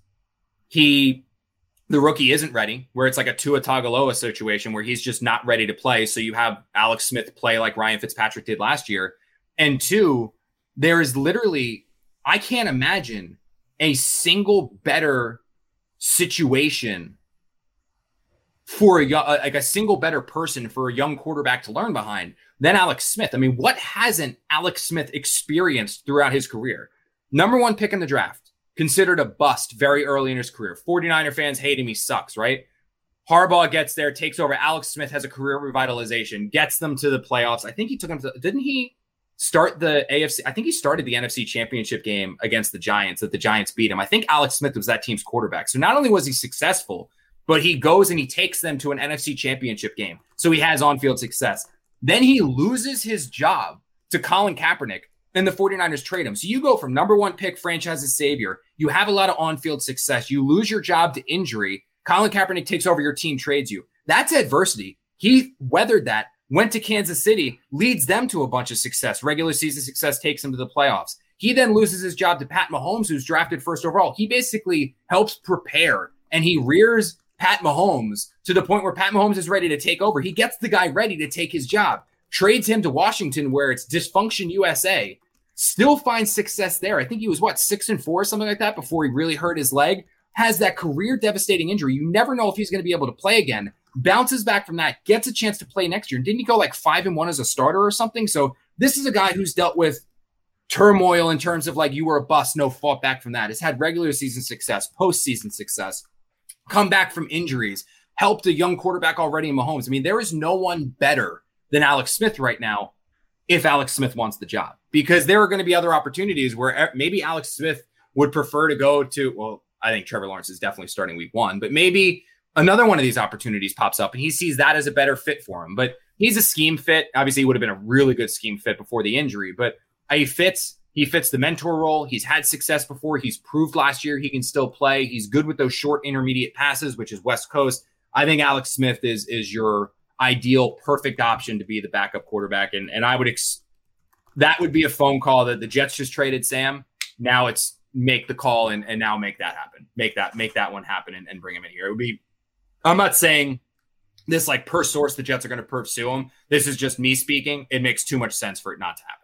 he... the rookie isn't ready, where it's like a Tua Tagovailoa situation where he's just not ready to play. So you have Alex Smith play like Ryan Fitzpatrick did last year. And two, there is literally, I can't imagine a single better situation for a like a single better person for a young quarterback to learn behind than Alex Smith. I mean, what hasn't Alex Smith experienced throughout his career? Number one pick in the draft. Considered a bust very early in his career. forty-niner fans hate him. He sucks, right? Harbaugh gets there, takes over. Alex Smith has a career revitalization, gets them to the playoffs. I think he took them to, didn't he start the A F C? I think he started the N F C championship game against the Giants that the Giants beat him. I think Alex Smith was that team's quarterback. So not only was he successful, but he goes and he takes them to an N F C championship game. So he has on-field success. Then he loses his job to Colin Kaepernick. And the forty-niners trade him. So you go from number one pick, franchise's savior. You have a lot of on-field success. You lose your job to injury. Colin Kaepernick takes over your team, trades you. That's adversity. He weathered that, went to Kansas City, leads them to a bunch of success. Regular season success takes him to the playoffs. He then loses his job to Pat Mahomes, who's drafted first overall. He basically helps prepare, and he rears Pat Mahomes to the point where Pat Mahomes is ready to take over. He gets the guy ready to take his job. Trades him to Washington where it's dysfunction U S A, still finds success there. I think he was, what, six and four, something like that, before he really hurt his leg. Has that career devastating injury. You never know if he's going to be able to play again. Bounces back from that, gets a chance to play next year. And didn't he go like five and one as a starter or something? So this is a guy who's dealt with turmoil in terms of like, you were a bust, no fought back from that. Has had regular season success, postseason success, come back from injuries, helped a young quarterback already in Mahomes. I mean, there is no one better than Alex Smith right now if Alex Smith wants the job, because there are going to be other opportunities where maybe Alex Smith would prefer to go to, well, I think Trevor Lawrence is definitely starting week one, but maybe another one of these opportunities pops up and he sees that as a better fit for him. But he's a scheme fit. Obviously, he would have been a really good scheme fit before the injury, but he fits. He fits the mentor role. He's had success before. He's proved last year he can still play. He's good with those short intermediate passes, which is West Coast. I think Alex Smith is is your ideal, perfect option to be the backup quarterback. And, and I would ex- that would be a phone call that the Jets just traded Sam. Now it's make the call and, and now make that happen. Make that make that one happen and, and bring him in here. It would be. I'm not saying this like per source the Jets are going to pursue him. This is just me speaking. It makes too much sense for it not to happen.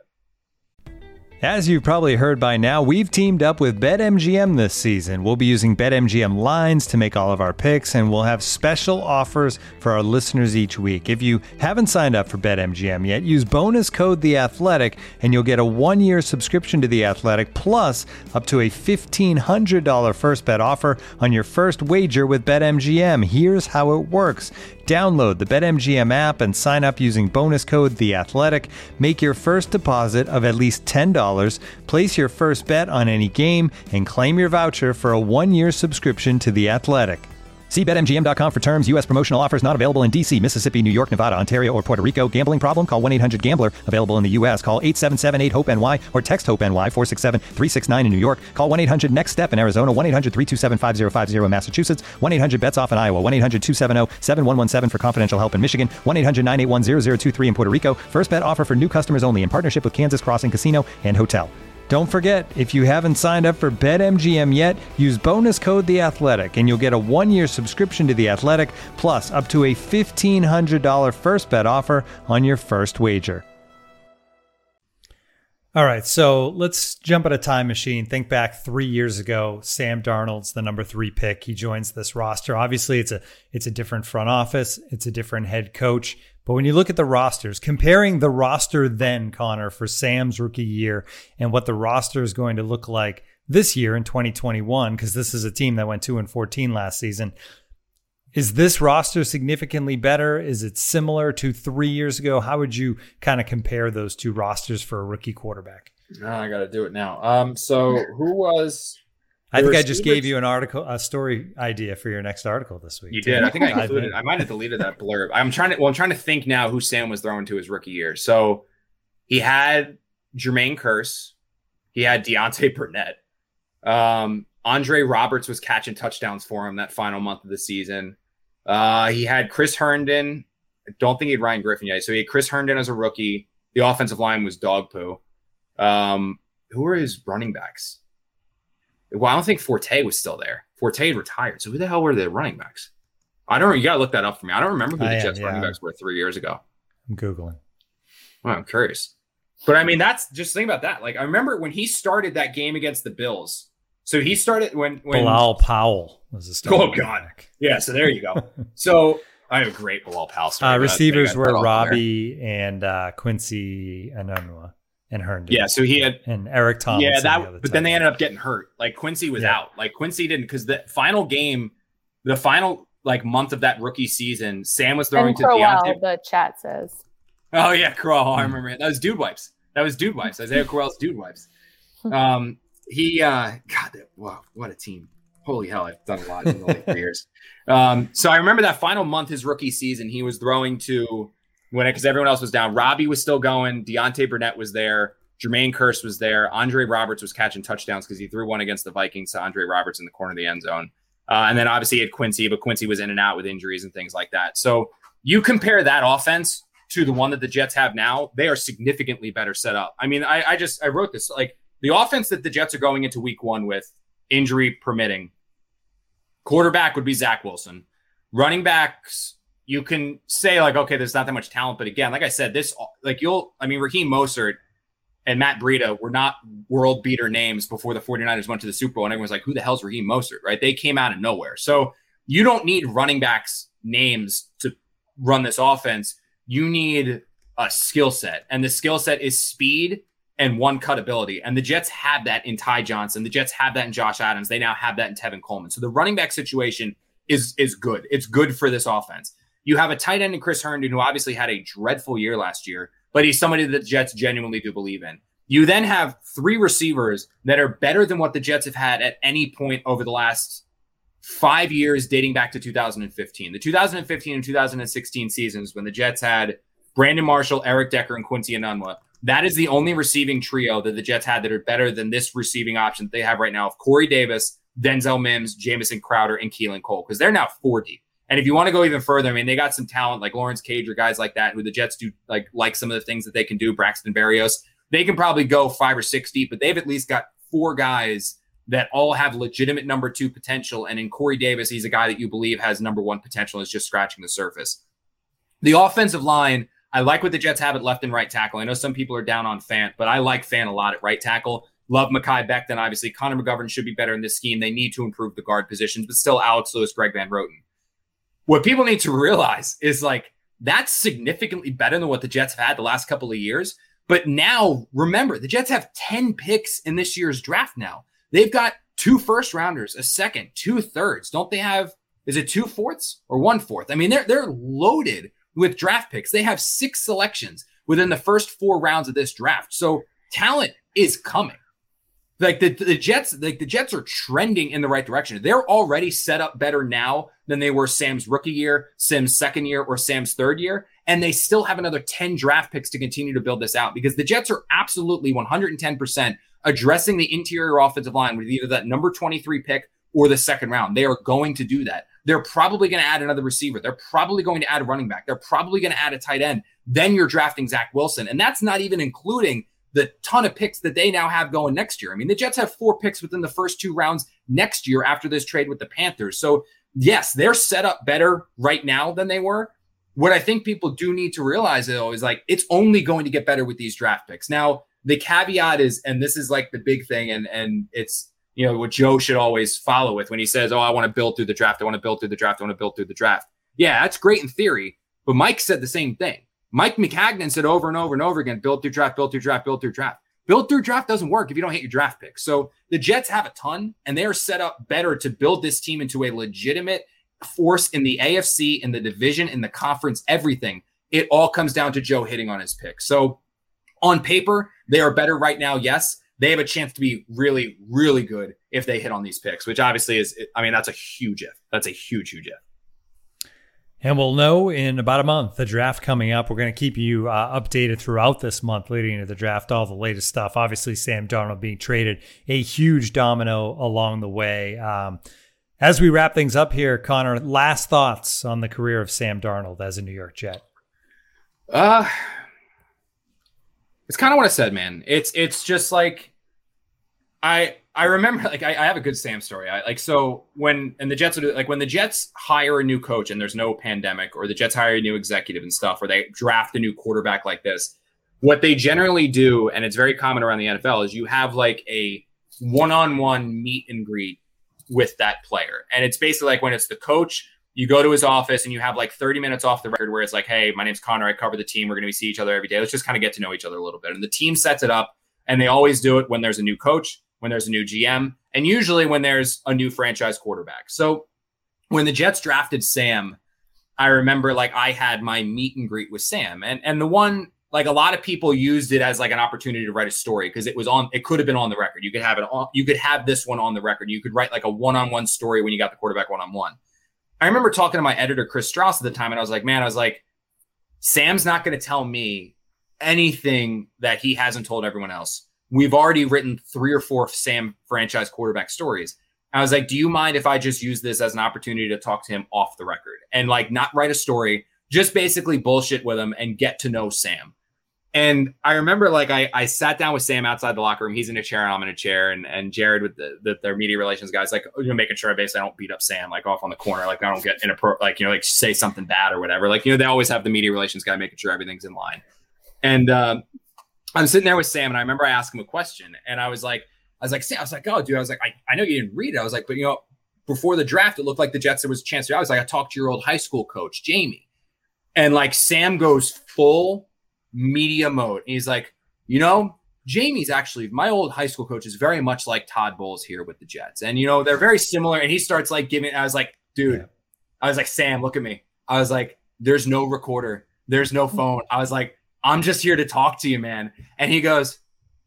As you've probably heard by now, we've teamed up with BetMGM this season. We'll be using BetMGM lines to make all of our picks, and we'll have special offers for our listeners each week. If you haven't signed up for BetMGM yet, use bonus code The Athletic, and you'll get a one-year subscription to The Athletic, plus up to a fifteen hundred dollars first bet offer on your first wager with BetMGM. Here's how it works. Download the BetMGM app and sign up using bonus code The Athletic. Make your first deposit of at least ten dollars. Place your first bet on any game and claim your voucher for a one-year subscription to The Athletic. See Bet M G M dot com for terms. U S promotional offers not available in D C, Mississippi, New York, Nevada, Ontario, or Puerto Rico. Gambling problem? Call one eight hundred gambler. Available in the U S. Call eight seven seven eight hope N Y or text HOPE-NY four six seven three six nine in New York. Call one eight hundred next step in Arizona. one eight hundred three two seven five zero five zero in Massachusetts. one eight hundred bets off in Iowa. one eight hundred two seven zero seven one one seven for confidential help in Michigan. one eight hundred nine eight one zero zero two three in Puerto Rico. First bet offer for new customers only in partnership with Kansas Crossing Casino and Hotel. Don't forget, if you haven't signed up for BetMGM yet, use bonus code The Athletic, and you'll get a one-year subscription to The Athletic, plus up to a fifteen hundred dollars first bet offer on your first wager. All right, so let's jump at a time machine. Think back three years ago. Sam Darnold's the number three pick. He joins this roster. Obviously, it's a it's a different front office. It's a different head coach. But when you look at the rosters, comparing the roster then, Connor, for Sam's rookie year and what the roster is going to look like this year in twenty twenty-one, because this is a team that went two and fourteen last season, is this roster significantly better? Is it similar to three years ago? How would you kind of compare those two rosters for a rookie quarterback? No, I got to do it now. Um, so who was... I think I just gave you an article, a story idea for your next article this week. You did. I think I included. I might have deleted that blurb. I'm trying to. Well, I'm trying to think now who Sam was throwing to his rookie year. So he had Jermaine Kearse. He had Deontay Burnett. Um, Andre Roberts was catching touchdowns for him that final month of the season. Uh, he had Chris Herndon. I don't think he had Ryan Griffin yet. So he had Chris Herndon as a rookie. The offensive line was dog poo. Um, who were his running backs? Well, I don't think Forte was still there. Forte had retired. So who the hell were the running backs? I don't know. You got to look that up for me. I don't remember who the I Jets am, yeah. running backs were three years ago. I'm Googling. Well, I'm curious. But I mean, that's just think about that. Like, I remember when he started that game against the Bills. So he started when. when Bilal Powell was the starter. Oh, God. Yeah. So there you go. So I have a great Bilal Powell story. Uh, receivers were Robbie and uh, Quincy Enunwa. And Herndon. Yeah, so he had and Eric Tomlinson. Yeah, that. The but then they ended up getting hurt. Like Quincy was yeah. out. Like Quincy didn't because the final game, the final like month of that rookie season, Sam was throwing and to Crowell, Deontay. The chat says. Oh yeah, Crowell. I remember it. That was Dude Wipes. That was Dude Wipes. Isaiah Crowell's Dude Wipes. Um, he. uh God, wow, what a team! Holy hell, I've done a lot in the late three years. Um, so I remember that final month, his rookie season, he was throwing to. When because everyone else was down, Robbie was still going. Deontay Burnett was there. Jermaine Kearse was there. Andre Roberts was catching touchdowns because he threw one against the Vikings to Andre Roberts in the corner of the end zone. Uh, and then obviously he had Quincy, but Quincy was in and out with injuries and things like that. So you compare that offense to the one that the Jets have now, they are significantly better set up. I mean, I, I just I wrote this like the offense that the Jets are going into week one with, injury permitting. Quarterback would be Zach Wilson. Running backs. You can say like, okay, there's not that much talent. But again, like I said, this like you'll, I mean, Raheem Mostert and Matt Breida were not world beater names before the 49ers went to the Super Bowl. And everyone's like, who the hell's Raheem Mostert, right? They came out of nowhere. So you don't need running backs names to run this offense. You need a skill set, and the skill set is speed and one cut ability. And the Jets have that in Ty Johnson. The Jets have that in Josh Adams. They now have that in Tevin Coleman. So the running back situation is is good. It's good for this offense. You have a tight end in Chris Herndon, who obviously had a dreadful year last year, but he's somebody that the Jets genuinely do believe in. You then have three receivers that are better than what the Jets have had at any point over the last five years, dating back to two thousand fifteen. The two thousand fifteen and two thousand sixteen seasons, when the Jets had Brandon Marshall, Eric Decker, and Quincy Enunwa, that is the only receiving trio that the Jets had that are better than this receiving option that they have right now of Corey Davis, Denzel Mims, Jamison Crowder, and Keelan Cole, because they're now four deep. And if you want to go even further, I mean, they got some talent like Lawrence Cage or guys like that who the Jets do like like some of the things that they can do, Braxton Berrios. They can probably go five or six deep, but they've at least got four guys that all have legitimate number two potential. And in Corey Davis, he's a guy that you believe has number one potential, is just scratching the surface. The offensive line, I like what the Jets have at left and right tackle. I know some people are down on Fant, but I like Fant a lot at right tackle. Love Mekhi Becton. Obviously, Connor McGovern should be better in this scheme. They need to improve the guard positions, but still Alex Lewis, Greg Van Roten. What people need to realize is like that's significantly better than what the Jets have had the last couple of years. But now, remember, the Jets have ten picks in this year's draft now. They've got two first rounders, a second, two thirds. Don't they have, is it two fourths or one fourth? I mean, they're they're loaded with draft picks. They have six selections within the first four rounds of this draft. So talent is coming. Like the, the Jets, like the Jets are trending in the right direction. They're already set up better now than they were Sam's rookie year, Sam's second year, or Sam's third year. And they still have another ten draft picks to continue to build this out, because the Jets are absolutely one hundred ten percent addressing the interior offensive line with either that number twenty-three pick or the second round. They are going to do that. They're probably going to add another receiver. They're probably going to add a running back. They're probably going to add a tight end. Then you're drafting Zach Wilson. And that's not even including the ton of picks that they now have going next year. I mean, the Jets have four picks within the first two rounds next year after this trade with the Panthers. So yes, they're set up better right now than they were. What I think people do need to realize, though, is like, it's only going to get better with these draft picks. Now, the caveat is, and this is like the big thing, and, and it's, you know, what Joe should always follow with when he says, oh, I want to build through the draft. I want to build through the draft. I want to build through the draft. Yeah, that's great in theory, but Mike said the same thing. Mike McCagnon said over and over and over again, build through draft, build through draft, build through draft. Build through draft doesn't work if you don't hit your draft picks. So the Jets have a ton, and they are set up better to build this team into a legitimate force in the A F C, in the division, in the conference, everything. It all comes down to Joe hitting on his pick. So on paper, they are better right now. Yes, they have a chance to be really, really good if they hit on these picks, which obviously is, I mean, that's a huge if. That's a huge, huge if. And we'll know in about a month, the draft coming up. We're going to keep you uh, updated throughout this month leading into the draft, all the latest stuff. Obviously, Sam Darnold being traded, a huge domino along the way. Um, as we wrap things up here, Connor, last thoughts on the career of Sam Darnold as a New York Jet? Uh, it's kind of what I said, man. It's it's just like, I I remember, like, I, I have a good Sam story. I like, so when, and the Jets would, like, when the Jets hire a new coach and there's no pandemic, or the Jets hire a new executive and stuff, or they draft a new quarterback like this, what they generally do, and it's very common around the N F L, is you have like a one-on-one meet and greet with that player. And it's basically like when it's the coach, you go to his office and you have like thirty minutes off the record where it's like, hey, my name's Connor. I cover the team. We're going to see each other every day. Let's just kind of get to know each other a little bit. And the team sets it up, and they always do it when there's a new coach, when there's a new G M, and usually when there's a new franchise quarterback. So when the Jets drafted Sam, I remember like I had my meet and greet with Sam, and and the one, like, a lot of people used it as like an opportunity to write a story because it was on, it could have been on the record. You could have it on, you could have this one on the record. You could write like a one-on-one story when you got the quarterback one-on-one. I remember talking to my editor, Chris Strauss, at the time, and I was like, man, I was like, Sam's not going to tell me anything that he hasn't told everyone else. We've already written three or four Sam franchise quarterback stories. I was like, do you mind if I just use this as an opportunity to talk to him off the record and like not write a story, just basically bullshit with him and get to know Sam? And I remember like I, I sat down with Sam outside the locker room. He's in a chair and I'm in a chair. And, and Jared with the, the their media relations guys, like, you know, making sure I basically I don't beat up Sam like off on the corner. Like I don't get inappropriate, like, you know, like say something bad or whatever. Like, you know, they always have the media relations guy making sure everything's in line. And uh, I'm sitting there with Sam, and I remember I asked him a question, and I was like, I was like, Sam, I was like, oh, dude, I was like, I, I know you didn't read it. I was like, but you know, before the draft, it looked like the Jets, there was a chance to, I was like, I talked to your old high school coach, Jamie. And like Sam goes full media mode. And he's like, you know, Jamie's actually, my old high school coach is very much like Todd Bowles here with the Jets. And, you know, they're very similar. And he starts like giving, I was like, dude, yeah. I was like, Sam, look at me. I was like, there's no recorder. There's no phone. I was like, I'm just here to talk to you, man. And he goes,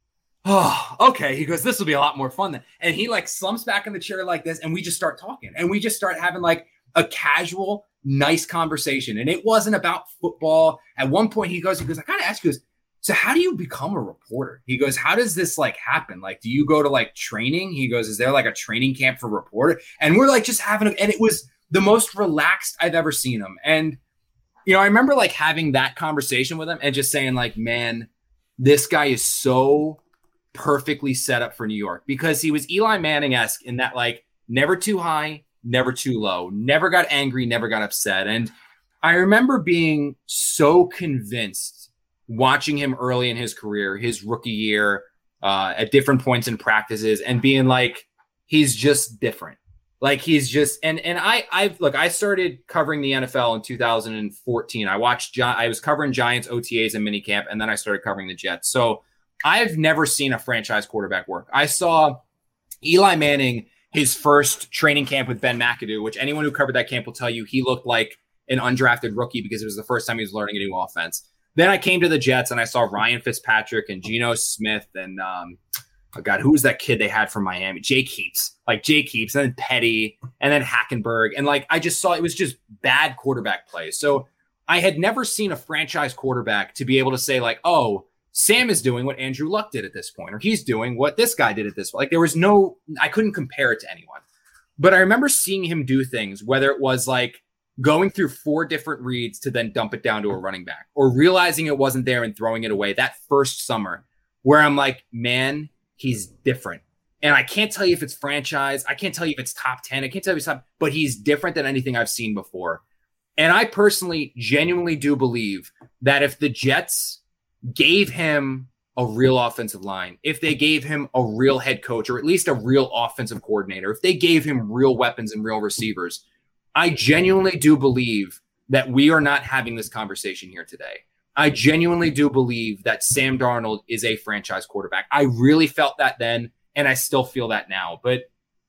oh, okay. He goes, this will be a lot more fun then. And he like slumps back in the chair like this. And we just start talking. And we just start having like a casual, nice conversation. And it wasn't about football. At one point he goes, he goes, I gotta ask you this. So how do you become a reporter? He goes, how does this like happen? Like, do you go to like training? He goes, is there like a training camp for reporter? And we're like just having, a, and it was the most relaxed I've ever seen him. And, you know, I remember like having that conversation with him and just saying like, man, this guy is so perfectly set up for New York, because he was Eli Manning-esque in that like never too high, never too low, never got angry, never got upset. And I remember being so convinced watching him early in his career, his rookie year, uh, at different points in practices, and being like, he's just different. Like he's just, and, and I, I've look, I started covering the N F L in two thousand fourteen. I watched, I was covering Giants O T As and minicamp, and then I started covering the Jets. So I've never seen a franchise quarterback work. I saw Eli Manning, his first training camp with Ben McAdoo, which anyone who covered that camp will tell you he looked like an undrafted rookie because it was the first time he was learning a new offense. Then I came to the Jets and I saw Ryan Fitzpatrick and Geno Smith and, um, oh God, who was that kid they had from Miami? Jake Heaps, like Jake Heaps, and then Petty, and then Hackenberg. And like, I just saw it was just bad quarterback play. So I had never seen a franchise quarterback to be able to say like, oh, Sam is doing what Andrew Luck did at this point, or he's doing what this guy did at this point. Like there was no, I couldn't compare it to anyone. But I remember seeing him do things, whether it was like going through four different reads to then dump it down to a running back, or realizing it wasn't there and throwing it away that first summer, where I'm like, man, he's different. And I can't tell you if it's franchise. I can't tell you if it's top ten. I can't tell you if it's top, but he's different than anything I've seen before. And I personally genuinely do believe that if the Jets gave him a real offensive line, if they gave him a real head coach, or at least a real offensive coordinator, if they gave him real weapons and real receivers, I genuinely do believe that we are not having this conversation here today. I genuinely do believe that Sam Darnold is a franchise quarterback. I really felt that then, and I still feel that now. But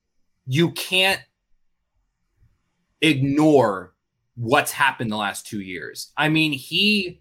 you can't ignore what's happened the last two years. I mean, he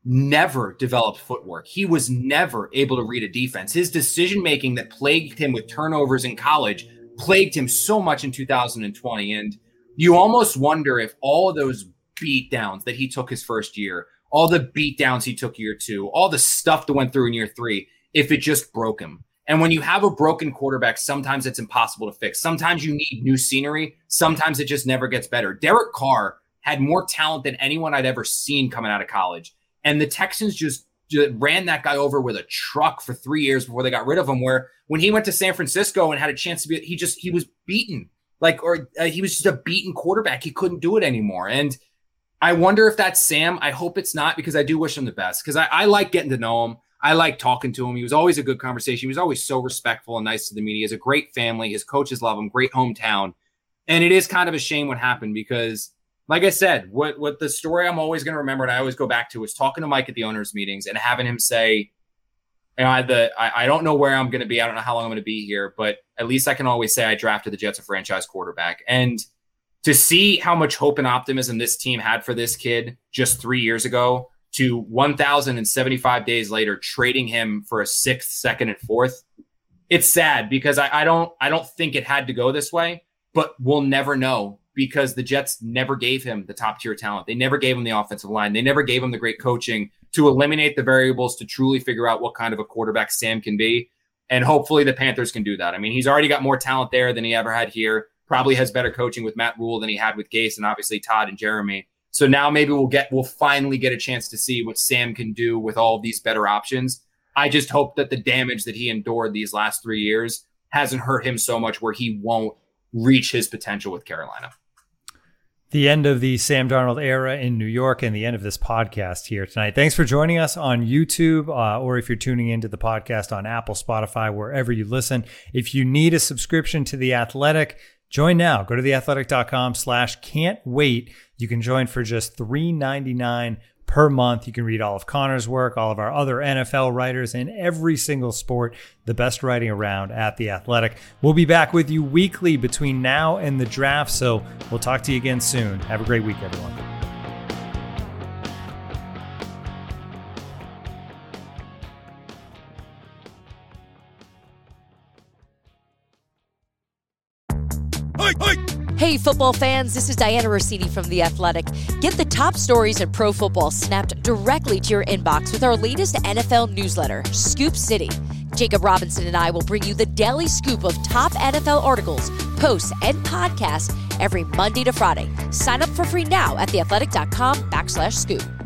never developed footwork. He was never able to read a defense. His decision-making that plagued him with turnovers in college plagued him so much in two thousand twenty. And you almost wonder if all of those beat downs that he took his first year, all the beat downs he took year two, all the stuff that went through in year three, if it just broke him. And when you have a broken quarterback, sometimes it's impossible to fix. Sometimes you need new scenery. Sometimes it just never gets better. Derek Carr had more talent than anyone I'd ever seen coming out of college. And the Texans just, just ran that guy over with a truck for three years before they got rid of him, where when he went to San Francisco and had a chance to be, he just, he was beaten. Like, or uh, he was just a beaten quarterback. He couldn't do it anymore. And I wonder if that's Sam. I hope it's not, because I do wish him the best, because I, I like getting to know him. I like talking to him. He was always a good conversation. He was always so respectful and nice to the media. He has a great family. His coaches love him. Great hometown. And it is kind of a shame what happened, because like I said, what, what the story I'm always going to remember, and I always go back to, is talking to Mike at the owners' meetings and having him say, you know, I, the, I, I don't know where I'm going to be. I don't know how long I'm going to be here, but at least I can always say I drafted the Jets a franchise quarterback. And to see how much hope and optimism this team had for this kid just three years ago, to one thousand seventy-five days later, trading him for a sixth, second, and fourth, it's sad, because I, I don't, I don't think it had to go this way, but we'll never know, because the Jets never gave him the top tier talent. They never gave him the offensive line. They never gave him the great coaching to eliminate the variables to truly figure out what kind of a quarterback Sam can be. And hopefully the Panthers can do that. I mean, he's already got more talent there than he ever had here. Probably has better coaching with Matt Rule than he had with Gase, and obviously Todd and Jeremy. So now maybe we'll get, we'll finally get a chance to see what Sam can do with all of these better options. I just hope that the damage that he endured these last three years hasn't hurt him so much where he won't reach his potential with Carolina. The end of the Sam Darnold era in New York, and the end of this podcast here tonight. Thanks for joining us on YouTube, uh, or if you're tuning into the podcast on Apple, Spotify, wherever you listen. If you need a subscription to The Athletic, join now. Go to theathletic.com slash can't wait. You can join for just three ninety-nine per month. You can read all of Connor's work, all of our other N F L writers in every single sport, the best writing around at The Athletic. We'll be back with you weekly between now and the draft, so we'll talk to you again soon. Have a great week, everyone. Hey, football fans, this is Diana Rossini from The Athletic. Get the top stories in pro football snapped directly to your inbox with our latest N F L newsletter, Scoop City. Jacob Robinson and I will bring you the daily scoop of top N F L articles, posts, and podcasts every Monday to Friday. Sign up for free now at theathletic.com backslash scoop.